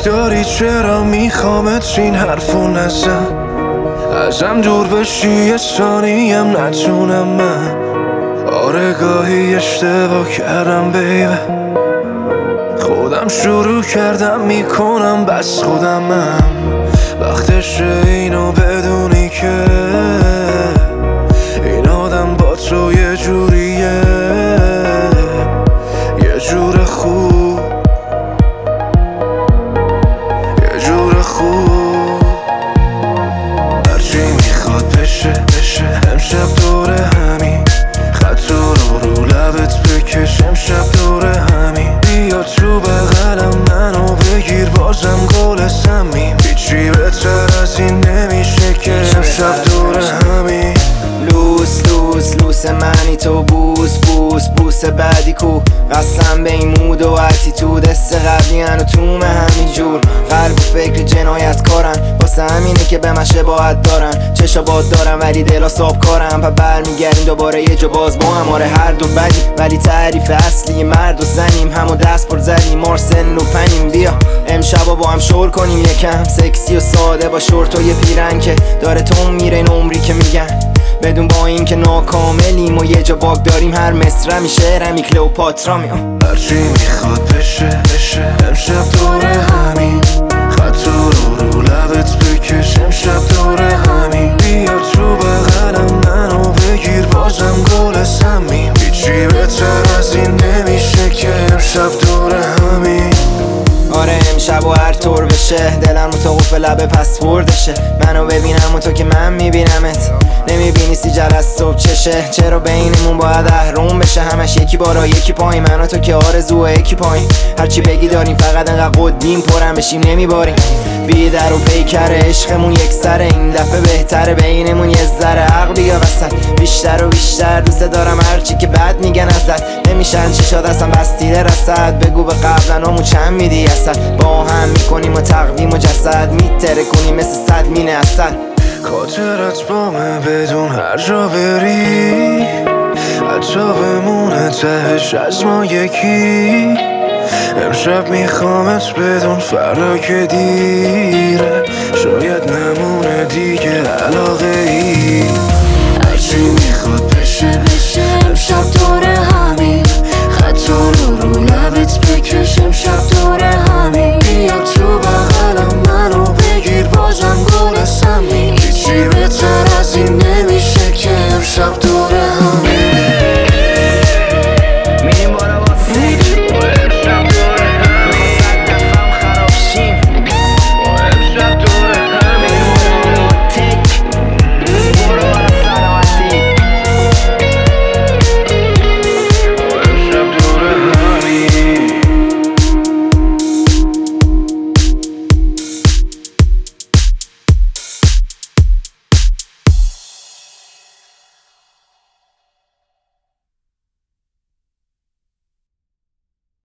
شک داری چرا میخوامت این حرفو نزن، ازم دور بشی یه ثانیم نتونم من. آره گاهی اشتباه کردم بیبه، خودم شروع کردم میکنم بس خودمم. وقتشه اینو بدونی که این آدم با تو یه جوریه، یه جور خوب، یه جور خوب. هرچی میخواد بشه امشب دوره همین، خط رو لبت بکش امشب دوره همین. بیا تو بغلم منو بگیر بازم گل سمیم، هیچی بهتر از این نمیشه که امشب دوره همین. لوس منی تو بوس بعدی کو، قسم به این مود و اتیتود، دست قبلی هنو تومه همین جور. قلب و فکر جنایت کارن، واسه همینه که به من شباهت دارن. چشا باد دارن ولی دلا صاحب کارن، پا برمیگردیم دوباره یه جا باز با هم. آره هر دو بدی ولی تعریف اصلی مرد و زنیم، همو دست پر زدیم مار سن و پنیم. بیا امشبا با هم شور کنیم یکم، سکسی و ساده با شورت و یه پیرن که داره تو میره این عمری که میگن. بدون با این که ناکاملیم و یه جا باگ داریم، هر مصرمی شعرمی کلئوپاترا میام. هرچی میخواد بشه امشب دوره همین، خط رو لبت بکش امشب دوره همین. بیا تو بغلم منو بگیر بازم گل سمیم، هیچی بهتر از این نمیشه که امشب دوره همین. آره امشب و هر طور بشه دلم رو تا قفل لبه پسوردشه. منو ببینم و تو که من میبینمت، نمیبینی سیجر از صبح چشه. چرا بینمون باید اهرم بشه، همش یکی بالا یکی پایین، من و تو که آرزو یکی پایین. هرچی بگی داریم فقط انقدر قدیم پرم بشیم نمیباریم. بی در و پیکر عشقمون یک سره، این دفعه بهتره بینمون یه ذره عقل بیا وسط. بیشتر و بیشتر دوست دارم هرچی که بد میگن ازت، نمیشن چشات اصلا بستیده رسد. بگو به قبلنامو چند میدی اصل، با هم میکنیم و تقویم و جسد، میتره کنیم مثل صد مینه اصل. خاطرت بامه بدون هر جا بری، حتی بمونه تهش از ما یکی. امشب میخوامت بدون فردا که دیره، شاید نمونه دیگه علاقه ای.